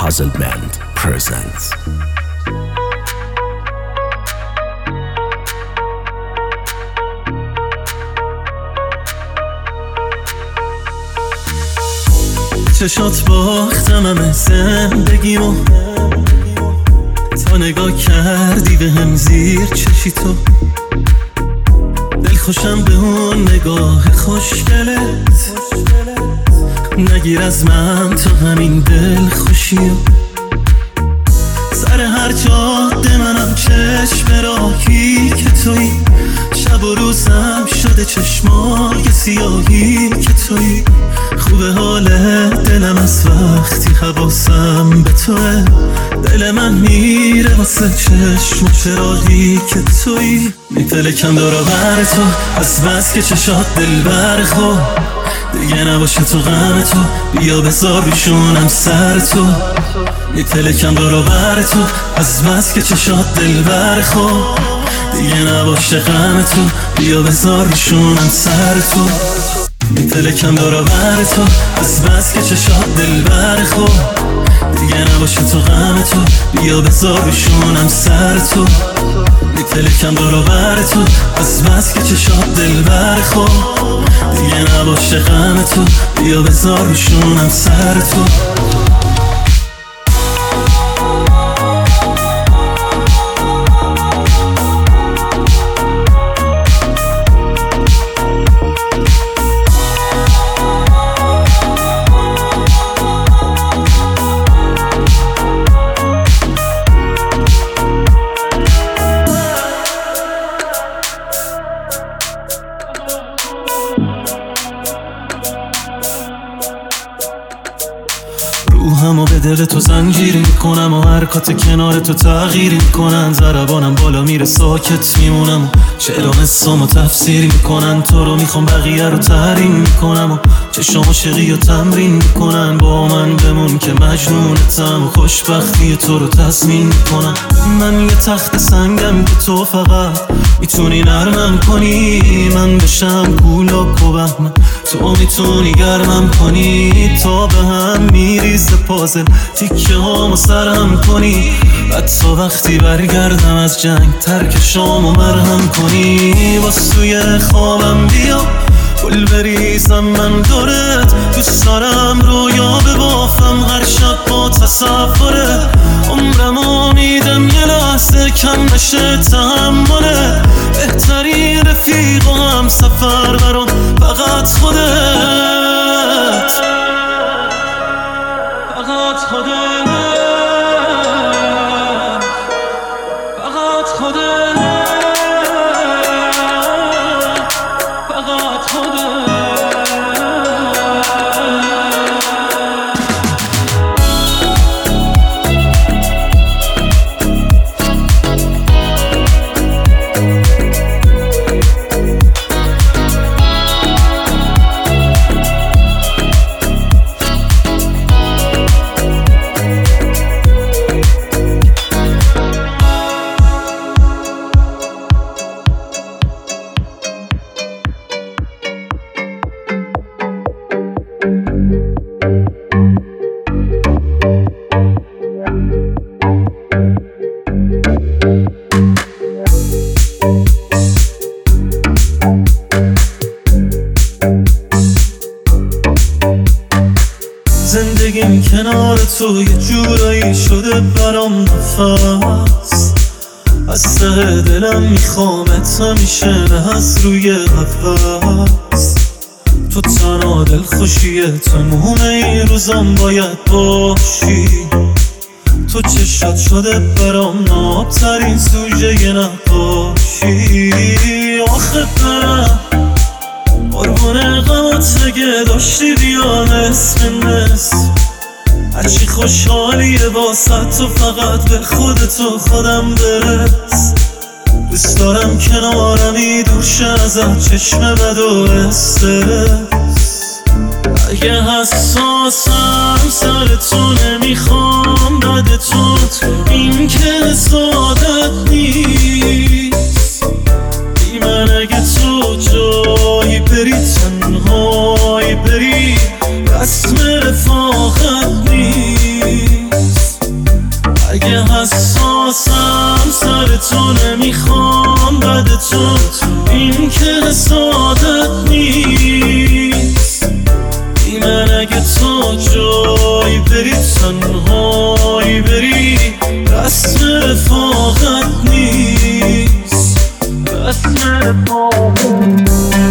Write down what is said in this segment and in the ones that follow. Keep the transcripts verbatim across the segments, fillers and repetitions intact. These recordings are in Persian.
Puzzle Band presents چشات باختم همه زندگیمو، تا نگاه کردی به هم زیر چشی تو. دل خوشم به اون نگاه خوشگلت، نگیر از من تو همین دل خوشیو. سر هر جاده منم چشم راهی که توی، شب و روزم شده چشمای سیاهی که توی. خوبه حال دلم از وقتی حواسم به توه، دل من میره واسه چشم و چراغی که توی. میپلکم دور و بر تو از بس که چشات دل برخو، دیگه نباشه تو غم تو، بیا بذار روشونم سر تو. میپلکم دور و بر تو از بس که چشات دل برخو، دیگه نباشه غم تو، بیا بذار روشونم سر تو. میپلکم دور و بر تو از بس که چشات دل برخو، دیگه نباشه تو غم تو، بیا بذار روشونم سر تو. میپلکم دور و بر تو از بس که چشات دل برخو، دیگه نباشه غم تو، بیا بذار روشونم سر تو. روحمو به دل تو زنجیر میکنم و حرکات کنار تو تغییر میکنن. ضربانم بالا میره ساکت میمونم و چرا حسامو تفسیر میکنن. تو رو میخوام بقیه رو تحریم میکنم و چشام عاشقی رو تمرین میکنن. با من بمون که مجنونتم و خوشبختی تو رو تضمین میکنم. من یه تخت سنگم که تو فقط میتونی نرمم کنی، من بشم کولاک و بهمن تو میتونی گرمم کنی. تا به هم میریزه پازل تیکه هامو سرهم کنی، حتی وقتی برگردم از جنگ ترک شامو مرهم کنی. باز توی خوابم بیا گل بریزم من دورت، دوست دارم رویا ببافم هر شب با تصوره. عمرمو میدم یه لحظه کم نشه تحمله، بهترین رفیق و هم سفر برام فقط خودت، فقط خودت، فقط خودت، فقط خودت. زندگیم کنار تو یه جورایی شده برام نفس، از ته دلم میخوامت همیشه نه از روی قفس. تو تنها دل خوشیه تموم این روزم باید باشی. تو چشات شده برام نابترین سوژه نقاشی. آخه برم قربون غمات اگه داشتی بیا نصف نصف، هرچی خوشحالیه واسه تو فقط به خودتو خودم برس. دوست دارم کنارمی دورشه ازت چشم بد و استرس. اگه حساسم سر تو نمیخوام بدتوت، این که سعادت نیست. بی من اگه تو جایی بری تنهایی بری، رسم رفاقت نیست. تو این که حسادت نیست. ای من اگه تو جایی بری تنهایی بری رسم رفاقت نیست، رسم رفاقت.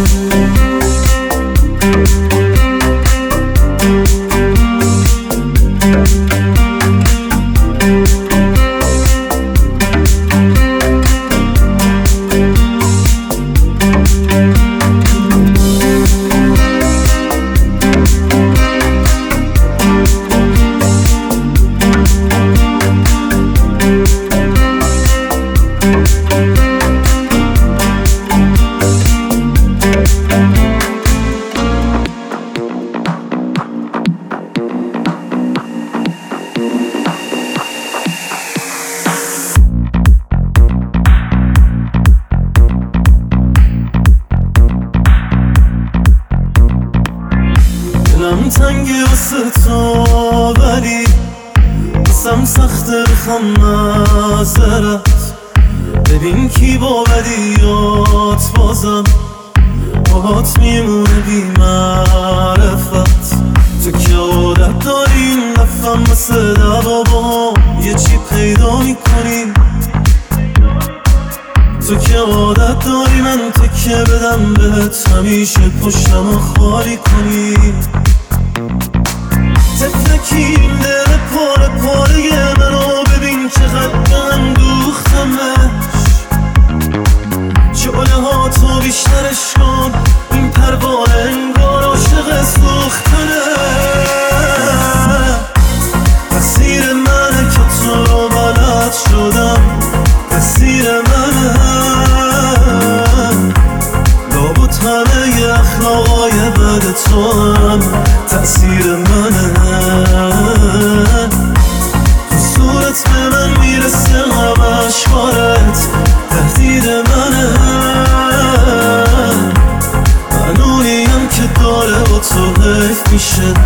دلم تنگه واسه تو ولی بسم سخته بخوام معذرت. ببین کی با بدیات بازم باهات میمونه بی معرفت. تو که عادت داری این دفعه مثل دوا با یه چی پیدا میکنی. تو که عادت داری من تکه بدم بهت همیشه پشتمو خالی کنی. تفلکی این دل پاره پاره منو ببین چقدر اندوختمش. جاله ها تو بیشترش کن این پروانه انگار عاشق سوختنه. تقصیر منه که تو رو بلد شدم، تقصیر منه. لابد همه ی اخلاقای بد تو هم تقصیر منه. تو صورت به من میرسه همه اشکارت تهدید منه. من اونیم که داره با تو حیف میشه